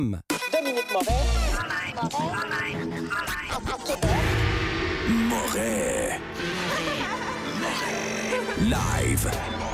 Dominique Moret. Moret. Live.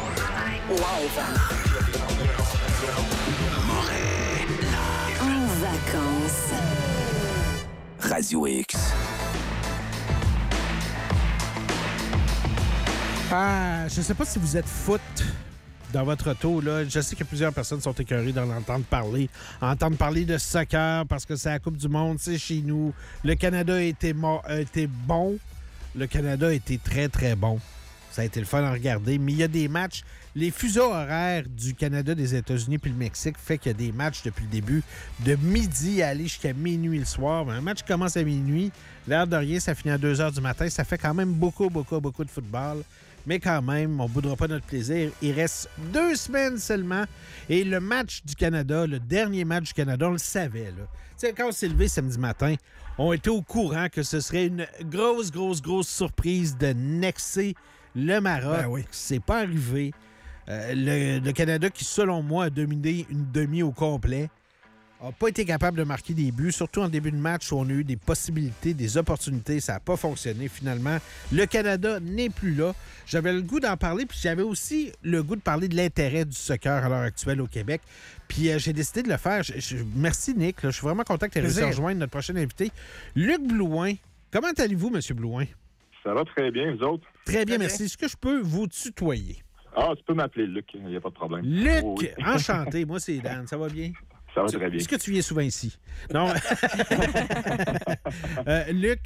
Moret. En vacances. Radio X. Je sais pas si vous êtes foot dans votre auto, là. Je sais que plusieurs personnes sont écœurées d'en entendre parler de soccer parce que c'est la Coupe du Monde, c'est chez nous. Le Canada a été bon. Le Canada a été très, très bon. Ça a été le fun à regarder, mais il y a des matchs. Les fuseaux horaires du Canada, des États-Unis puis le Mexique fait qu'il y a des matchs depuis le début de midi à aller jusqu'à minuit le soir. Mais un match commence à minuit, l'air de rien, ça finit à 2 h du matin. Ça fait quand même beaucoup de football. Mais quand même, on ne boudera pas notre plaisir. Il reste 2 semaines seulement. Et le match du Canada, le dernier match du Canada, on le savait. Là. Tu sais, quand on s'est levé samedi matin, on était au courant que ce serait une grosse surprise de nexer le Maroc. Ben oui. C'est pas arrivé. Le Canada, qui, selon moi, a dominé une demi au complet, n'a pas été capable de marquer des buts, surtout en début de match où on a eu des possibilités, des opportunités. Ça n'a pas fonctionné finalement. Le Canada n'est plus là. J'avais le goût d'en parler, puis j'avais aussi le goût de parler de l'intérêt du soccer à l'heure actuelle au Québec. Puis j'ai décidé de le faire. Merci, Nick. Là, je suis vraiment content que tu aies réussi à rejoindre notre prochain invité, Luc Blouin. Comment allez-vous, M. Blouin? Ça va très bien, vous autres? Très bien, merci. Est-ce que je peux vous tutoyer? Ah, tu peux m'appeler Luc, il n'y a pas de problème. Luc, Oh, oui. enchanté. Moi, c'est Dan. Ça va bien? Ça va très bien. Est-ce que tu viens souvent ici? Non. Luc,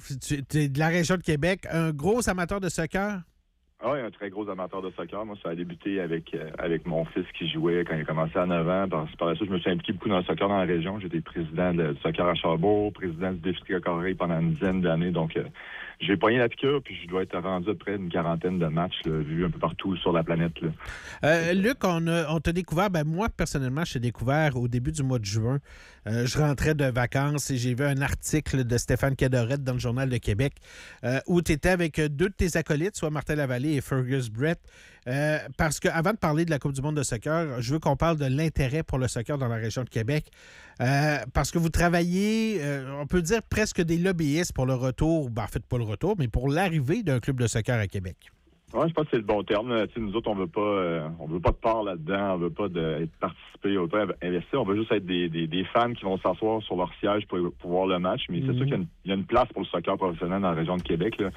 tu es de la région de Québec, un gros amateur de soccer? Ah oui, un très gros amateur de soccer. Moi, ça a débuté avec mon fils qui jouait quand il a commencé à 9 ans. Par la suite, je me suis impliqué beaucoup dans le soccer dans la région. J'étais président du soccer à Charbourg, président du défi Corée pendant une dizaine d'années. Donc, j'ai pogné la piqûre, puis je dois être rendu à près d'une quarantaine de matchs là, vus un peu partout sur la planète. Là. Luc, on t'a découvert, moi, personnellement, je t'ai découvert au début du mois de juin. Je rentrais de vacances et j'ai vu un article de Stéphane Cadorette dans le Journal de Québec où tu étais avec 2 de tes acolytes, soit Martin Lavallée et Fergus Brett. Parce que avant de parler de la Coupe du monde de soccer, je veux qu'on parle de l'intérêt pour le soccer dans la région de Québec. Parce que vous travaillez, on peut dire presque des lobbyistes pour le retour, en fait pas le retour, mais pour l'arrivée d'un club de soccer à Québec. Oui, je pense que c'est le bon terme. Nous autres, on veut pas de part là-dedans, on veut pas participer, on veut pas investir, on veut juste être des fans qui vont s'asseoir sur leur siège pour voir le match. Mais c'est sûr qu'il y a une place pour le soccer professionnel dans la région de Québec. Là.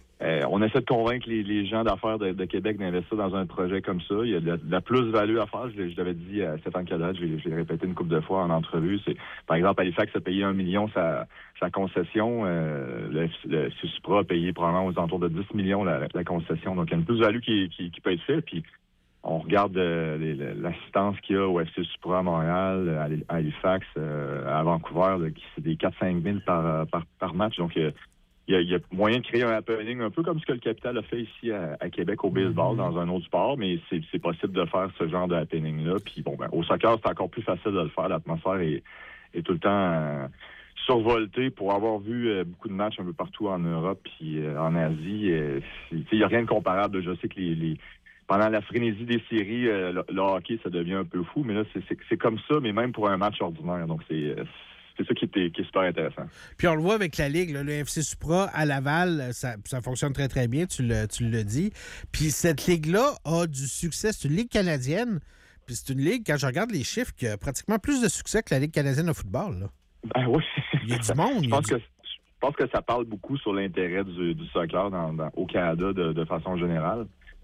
On essaie de convaincre les gens d'affaires de Québec d'investir dans un projet comme ça. Il y a de la plus-value à faire. Je l'avais dit à Stéphane Cadorette, je l'ai répété une couple de fois en entrevue. C'est, par exemple, Halifax a payé 1 million sa concession. Le Supra a payé probablement aux alentours de 10 millions la concession. Donc, il y a une plus-value qui peut être faite. Puis, on regarde l'assistance qu'il y a au FC Supra à Montréal, à Halifax, à Vancouver, là, c'est des 4-5 000 par match. Donc, il y a moyen de créer un happening un peu comme ce que le Capital a fait ici à Québec au baseball dans un autre sport, mais c'est possible de faire ce genre de happening-là. Puis au soccer, c'est encore plus facile de le faire. L'atmosphère est tout le temps survoltée. Pour avoir vu beaucoup de matchs un peu partout en Europe puis en Asie, il n'y a rien de comparable. Je sais que pendant la frénésie des séries, le hockey, ça devient un peu fou, mais là, c'est comme ça, mais même pour un match ordinaire. Donc, c'est ça qui est super intéressant. Puis on le voit avec la Ligue, là, le FC Supra à Laval, ça fonctionne très, très bien, tu l'as dit. Puis cette Ligue-là a du succès. C'est une Ligue canadienne. Puis c'est une Ligue, quand je regarde les chiffres, qui a pratiquement plus de succès que la Ligue canadienne de football. Là. Ben oui. Il y a du monde. Je pense que ça parle beaucoup sur l'intérêt du soccer au Canada de façon générale.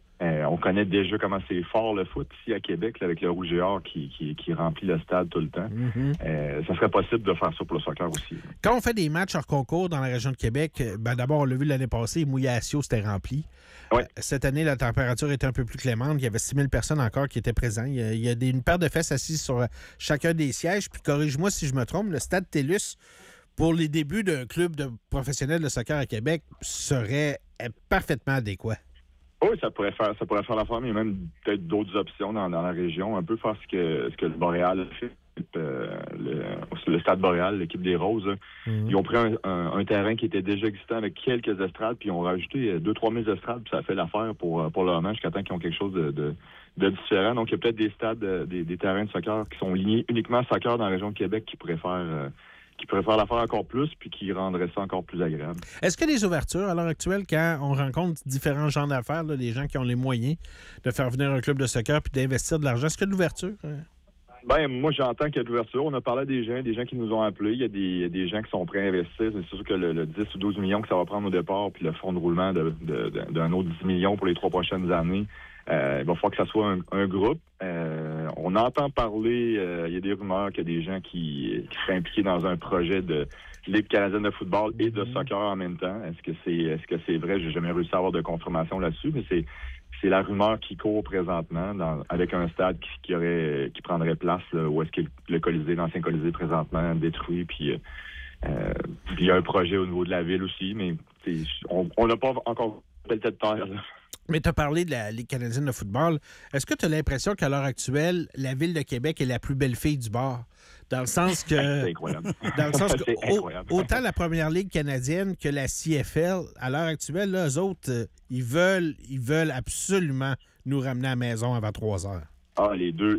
On connaît déjà comment c'est fort le foot ici à Québec, là, avec le Rouge et Or qui remplit le stade tout le temps. Ça serait possible de faire ça pour le soccer aussi. Quand on fait des matchs hors concours dans la région de Québec, d'abord, on l'a vu l'année passée, Mouillasio, c'était rempli. Ouais. Cette année, la température était un peu plus clémente. Il y avait 6 000 personnes encore qui étaient présentes. Il y a une paire de fesses assises sur chacun des sièges. Puis corrige-moi si je me trompe, le stade TELUS, pour les débuts d'un club de professionnels de soccer à Québec, serait parfaitement adéquat. Oui, ça pourrait faire la forme. Il y a même peut-être d'autres options dans la région. Un peu faire ce que le Montréal a fait. Le Stade Boréal, l'équipe des Roses. Ils ont pris un terrain qui était déjà existant avec quelques estrades, puis ils ont rajouté 2-3 000 estrades, puis ça a fait l'affaire pour leur match jusqu'à temps qu'ils ont quelque chose de différent. Donc, il y a peut-être des stades, des terrains de soccer qui sont liés uniquement à soccer dans la région de Québec qui pourraient faire l'affaire encore plus, puis qui rendraient ça encore plus agréable. Est-ce que les ouvertures, à l'heure actuelle, quand on rencontre différents genres d'affaires, là, les gens qui ont les moyens de faire venir un club de soccer puis d'investir de l'argent, est-ce qu'il y a de l'ouverture? Ben, moi, j'entends qu'il y a de l'ouverture. On a parlé à des gens qui nous ont appelés. Il y a des gens qui sont prêts à investir. C'est sûr que le 10 ou 12 millions que ça va prendre au départ, puis le fonds de roulement d'un autre 10 millions pour les 3 prochaines années, il va falloir que ça soit un groupe. On entend parler, il y a des rumeurs qu'il y a des gens qui seraient impliqués dans un projet de Ligue canadienne de football et de soccer en même temps. Est-ce que c'est vrai? J'ai jamais réussi à avoir de confirmation là-dessus, mais c'est la rumeur qui court présentement avec un stade qui prendrait place là, où est-ce que le Colisée, l'ancien Colisée présentement détruit, puis il y a un projet au niveau de la ville aussi, mais on n'a pas encore fait le tête de terre. Là. Mais tu as parlé de la Ligue canadienne de football. Est-ce que tu as l'impression qu'à l'heure actuelle, la Ville de Québec est la plus belle fille du bord? Dans le sens que. C'est incroyable. Dans le sens que C'est incroyable. autant la Première Ligue canadienne que la CFL, à l'heure actuelle, là, eux autres, ils veulent absolument nous ramener à la maison avant 3 heures. Ah, les deux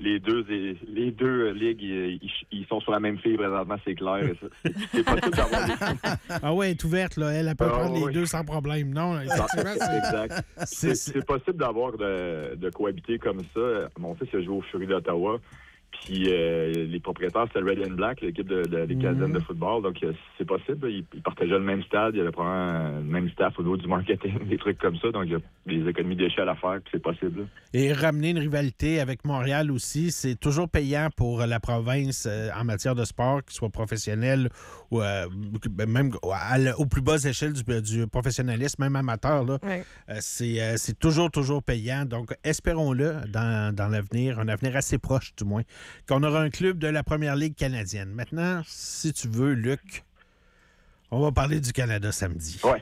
ligues, ils sont sur la même fille présentement, c'est clair. C'est possible d'avoir des... Ah ouais, elle est ouverte, là. Elle peut prendre les deux sans problème. Non, effectivement, exact. C'est possible d'avoir de cohabiter comme ça. Mon fils a joué au Fury d'Ottawa. Puis les propriétaires, c'était Red and Black, l'équipe des Canadiennes de football. Donc, c'est possible. Ils partageaient le même stade. Il y avait probablement le même staff au niveau du marketing, des trucs comme ça. Donc, il y a des économies d'échelle à faire, puis c'est possible. Là. Et ramener une rivalité avec Montréal aussi, c'est toujours payant pour la province en matière de sport, qu'il soit professionnel ou même aux plus basses échelles du professionnalisme, même amateur. Là. Ouais. C'est toujours payant. Donc, espérons-le dans l'avenir, un avenir assez proche du moins, qu'on aura un club de la Première Ligue canadienne. Maintenant, si tu veux, Luc, on va parler du Canada samedi. Ouais.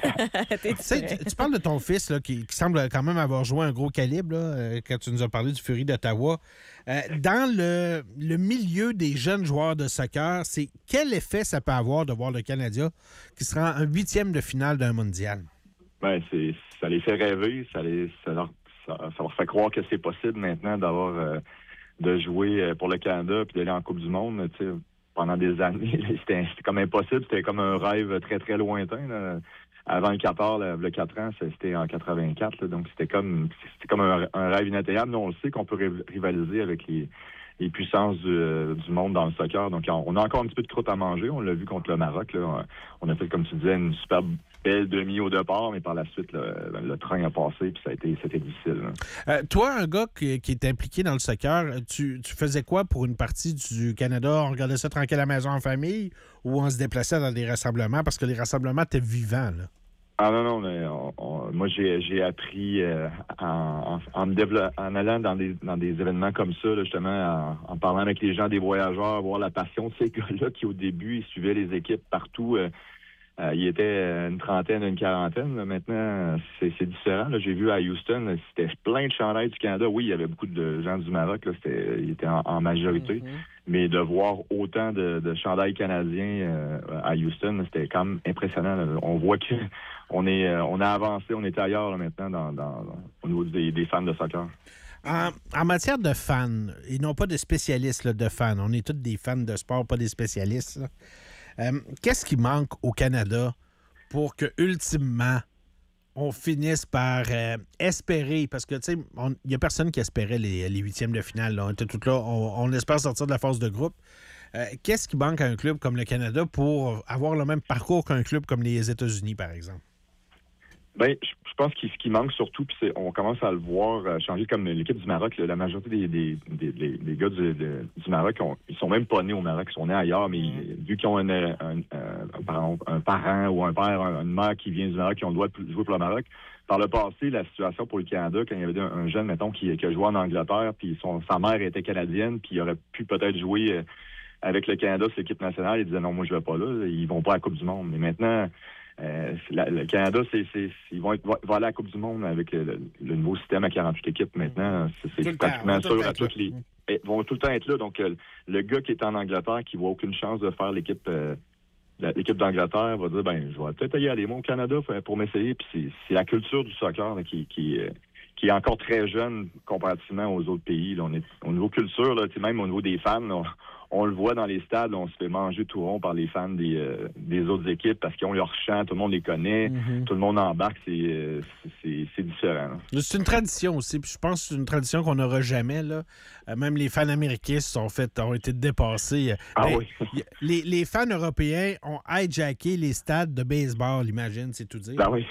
Tu parles de ton fils là, qui semble quand même avoir joué un gros calibre là, quand tu nous as parlé du Fury d'Ottawa. Dans le milieu des jeunes joueurs de soccer, quel effet ça peut avoir de voir le Canadien qui sera en 8e de finale d'un mondial? Ben, ça les fait rêver. Ça leur fait croire que c'est possible maintenant d'avoir... de jouer pour le Canada puis d'aller en Coupe du Monde, tu sais, pendant des années, c'était comme impossible. C'était comme un rêve très, très lointain. Là. Avant le Qatar, là, il y a 4 ans, c'était en 84. Là, donc, c'était comme un rêve inatteignable. Nous, on le sait qu'on peut rivaliser avec les puissances du monde dans le soccer. Donc, on a encore un petit peu de croûte à manger. On l'a vu contre le Maroc. Là. On a fait, comme tu disais, une superbe belle demi au départ, mais par la suite, le train a passé puis c'était difficile. Toi, un gars qui est impliqué dans le soccer, tu faisais quoi pour une partie du Canada? On regardait ça tranquille à la maison en famille ou on se déplaçait dans des rassemblements? Parce que les rassemblements étaient vivants, là. Ah non, mais moi j'ai appris en allant dans des événements comme ça, là, justement, en parlant avec les gens des voyageurs, voir la passion de ces gars-là qui au début ils suivaient les équipes partout. Il était une trentaine, une quarantaine. Là. Maintenant, c'est différent. Là. J'ai vu à Houston, c'était plein de chandails du Canada. Oui, il y avait beaucoup de gens du Maroc. Là. Ils étaient en majorité. Mm-hmm. Mais de voir autant de chandails canadiens à Houston, c'était quand même impressionnant. Là. On voit que on a avancé, on est ailleurs là, maintenant au niveau des fans de soccer. En matière de fans, et non pas de spécialistes là, de fans, on est tous des fans de sport, pas des spécialistes. Là. Qu'est-ce qui manque au Canada pour que, ultimement, on finisse par espérer, parce que, tu sais, il n'y a personne qui espérait les 8e de finale. Là. On était tous là, on espère sortir de la phase de groupe. Qu'est-ce qui manque à un club comme le Canada pour avoir le même parcours qu'un club comme les États-Unis, par exemple? Bien, je pense que ce qui manque surtout, puis on commence à le voir changer comme l'équipe du Maroc. Là, la majorité des gars du Maroc, ils sont même pas nés au Maroc, ils sont nés ailleurs, mais vu qu'ils ont un parent ou un père, une mère qui vient du Maroc, qui ont le droit de jouer pour le Maroc. Par le passé, la situation pour le Canada, quand il y avait un jeune, mettons, qui a joué en Angleterre, puis sa mère était canadienne, puis il aurait pu peut-être jouer avec le Canada sur l'équipe nationale, ils disaient non, moi je vais pas là, ils vont pas à la Coupe du Monde. Mais maintenant, Le Canada, ils vont aller à la Coupe du Monde avec le nouveau système à 48 équipes maintenant. C'est pratiquement sûr à toutes les... Ils vont tout le temps être là. Donc, le gars qui est en Angleterre, qui voit aucune chance de faire l'équipe d'Angleterre, va dire, je vais peut-être y aller, moi, au Canada, pour m'essayer. Puis c'est la culture du soccer là, qui est encore très jeune comparativement aux autres pays. Là. On est, au niveau culture, là, même au niveau des fans, là, on le voit dans les stades, là, on se fait manger tout rond par les fans des autres équipes parce qu'ils ont leur chant, tout le monde les connaît, tout le monde embarque, c'est différent. Là. C'est une tradition aussi, puis je pense que c'est une tradition qu'on n'aura jamais. Là. Même les fans américains ont été dépassés. Oui. Les fans européens ont hijacké les stades de baseball, imagine, c'est tout dire. Ben oui.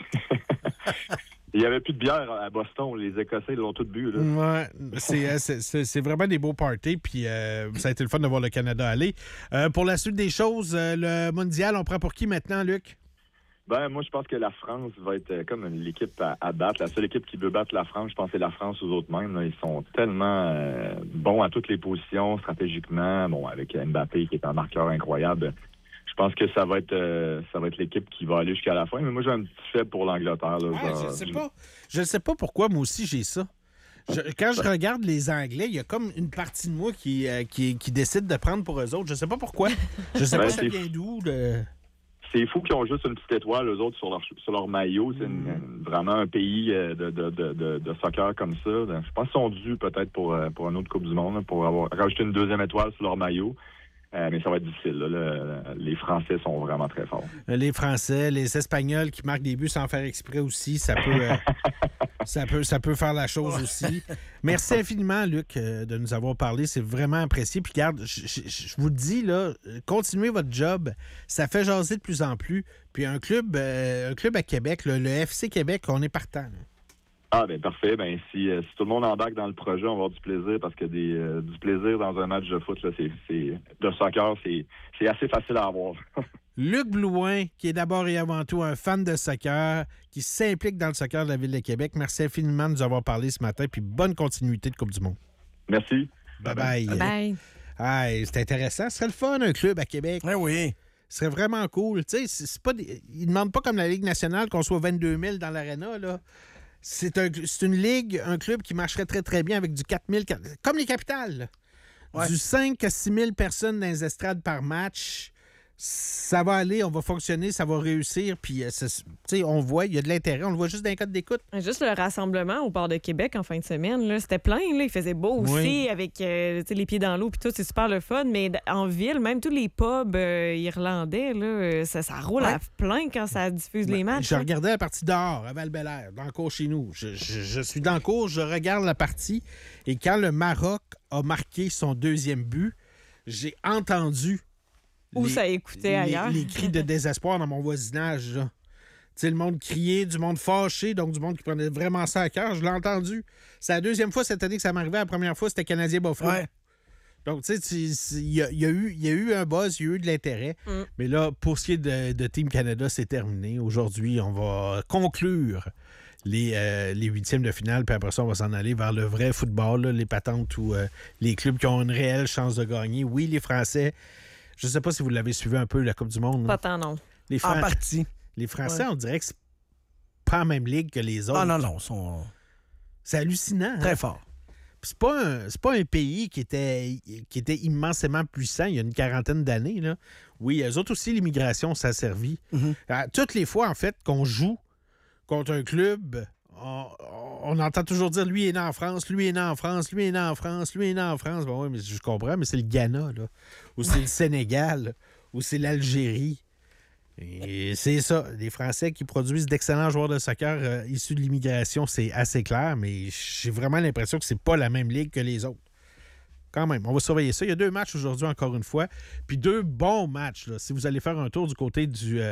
Il n'y avait plus de bière à Boston. Les Écossais l'ont tout bu. Ouais, c'est vraiment des beaux parties. Puis ça a été le fun de voir le Canada aller. Pour la suite des choses, le mondial, on prend pour qui maintenant, Luc? Moi, je pense que la France va être comme l'équipe à battre. La seule équipe qui veut battre la France, je pense que c'est la France aux autres mêmes. Là. Ils sont tellement bons à toutes les positions, stratégiquement. Bon, avec Mbappé qui est un marqueur incroyable. Je pense que ça va être l'équipe qui va aller jusqu'à la fin. Mais moi, j'ai un petit faible pour l'Angleterre. Là, je ne sais pas pourquoi moi aussi j'ai ça. Quand je regarde les Anglais, il y a comme une partie de moi qui décide de prendre pour eux autres. Je ne sais pas pourquoi. Je ne sais pas ça vient d'où. C'est fou qu'ils ont juste une petite étoile, eux autres, sur leur maillot. C'est vraiment un pays de soccer comme ça. Je pense qu'ils sont dus peut-être pour une autre Coupe du Monde, hein, pour avoir rajouté une deuxième étoile sur leur maillot. Mais ça va être difficile. Là. Les Français sont vraiment très forts. Les Français, les Espagnols qui marquent des buts sans faire exprès aussi, ça peut faire la chose aussi. Merci infiniment, Luc, de nous avoir parlé. C'est vraiment apprécié. Puis regarde, je vous le dis, là, continuez votre job. Ça fait jaser de plus en plus. Puis un club à Québec, le FC Québec, on est partant. Là. Parfait. Si tout le monde embarque dans le projet, on va avoir du plaisir parce que du plaisir dans un match de foot, là, de soccer, c'est assez facile à avoir. Luc Blouin, qui est d'abord et avant tout un fan de soccer, qui s'implique dans le soccer de la Ville de Québec. Merci infiniment de nous avoir parlé ce matin, puis bonne continuité de Coupe du Monde. Merci. Bye-bye. Bye. C'est intéressant. Ce serait le fun, un club à Québec. Oui. Ce serait vraiment cool. Tu sais, ils ne demandent pas comme la Ligue nationale qu'on soit 22 000 dans l'aréna, là. C'est une ligue, un club qui marcherait très, très bien avec du 4 000, comme les Capitales. Ouais. Du 5 à 6 000 personnes dans les estrades par match. Ça va aller, on va fonctionner, ça va réussir. Puis, on voit, il y a de l'intérêt. On le voit juste dans les codes d'écoute. Juste le rassemblement au port de Québec en fin de semaine, là, c'était plein. Là, il faisait beau aussi, avec les pieds dans l'eau. Puis tout, c'est super le fun. Mais en ville, même tous les pubs irlandais, là, ça roule à plein quand ça diffuse les matchs. Je regardais la partie dehors, à Val-Bélair, dans le cours chez nous. Je suis dans le cours, je regarde la partie. Et quand le Maroc a marqué son deuxième but, j'ai entendu... Où ça écoutait ailleurs. Les cris de désespoir dans mon voisinage. Là. Le monde criait, du monde fâché, donc du monde qui prenait vraiment ça à cœur. Je l'ai entendu. C'est la deuxième fois cette année que ça m'arrivait. La première fois, c'était Canadien-Bofreux. Ouais. Donc, tu sais, il y a eu un buzz, il y a eu de l'intérêt. Mais là, pour ce qui est de Team Canada, c'est terminé. Aujourd'hui, on va conclure les huitièmes de finale, puis après ça, on va s'en aller vers le vrai football, là, les patentes où les clubs qui ont une réelle chance de gagner. Oui, les Français... Je ne sais pas si vous l'avez suivi un peu, la Coupe du Monde. Pas tant, non. En partie. Les Français, on dirait que c'est pas la même ligue que les autres. Ah non. C'est hallucinant. Très fort. C'est pas un pays qui était immensément puissant il y a une quarantaine d'années. Là. Oui, eux autres aussi, l'immigration, ça a servi. Toutes les fois, en fait, qu'on joue contre un club... On entend toujours dire lui est né en France, lui est né en France, lui est né en France, lui est né en France. Bon, oui, mais je comprends, mais c'est le Ghana, là, ou c'est le Sénégal, ou c'est l'Algérie. Et c'est ça. Les Français qui produisent d'excellents joueurs de soccer issus de l'immigration, c'est assez clair, mais j'ai vraiment l'impression que c'est pas la même ligue que les autres. Quand même, on va surveiller ça. Il y a 2 matchs aujourd'hui, encore une fois. Puis 2 bons matchs. Là. Si vous allez faire un tour du côté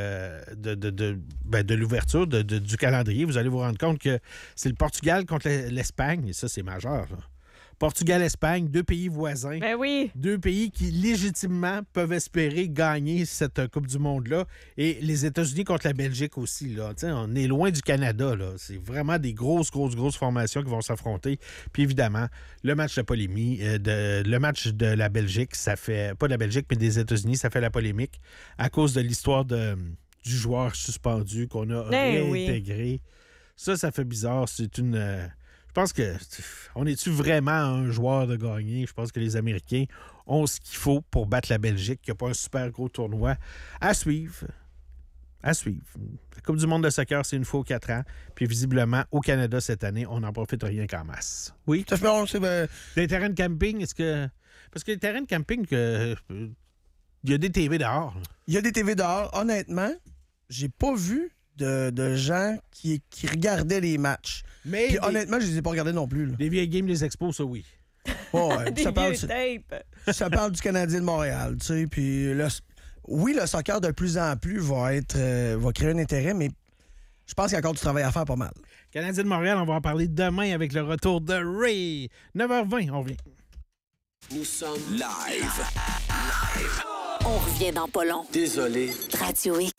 de l'ouverture du calendrier, vous allez vous rendre compte que c'est le Portugal contre l'Espagne. Et ça, c'est majeur. Là. Portugal-Espagne, 2 pays voisins. Ben oui. 2 pays qui, légitimement, peuvent espérer gagner cette Coupe du Monde-là. Et les États-Unis contre la Belgique aussi. Là. On est loin du Canada. Là. C'est vraiment des grosses formations qui vont s'affronter. Puis évidemment, le match de polémie, le match de la Belgique, ça fait... Pas de la Belgique, mais des États-Unis, ça fait la polémique à cause de l'histoire de du joueur suspendu qu'on a Oui. réintégré. Ça fait bizarre. C'est une... je pense que... On est-tu vraiment un joueur de gagner? Je pense que les Américains ont ce qu'il faut pour battre la Belgique, qui n'a pas un super gros tournoi. À suivre. À suivre. La Coupe du monde de soccer, c'est une fois aux 4 ans. Puis visiblement, au Canada, cette année, on n'en profite rien qu'en masse. Oui? Ça fait bon, c'est... Des terrains de camping, est-ce que... Parce que les terrains de camping, il y a des TV dehors. Là. Il y a des TV dehors. Honnêtement, j'ai pas vu de gens qui regardaient les matchs. Mais Puis honnêtement, je les ai pas regardés non plus. Là. des vieilles games des expos, ça oui. Oh, ouais. Des ça, parle, vieux tapes. ça parle du Canadien de Montréal, tu sais. Puis oui, le soccer de plus en plus va créer un intérêt, mais je pense qu'il y a encore du travail à faire pas mal. Canadien de Montréal, on va en parler demain avec le retour de Ray. 9h20, on revient. Nous sommes live. On revient dans pas long. Désolé. Radio X.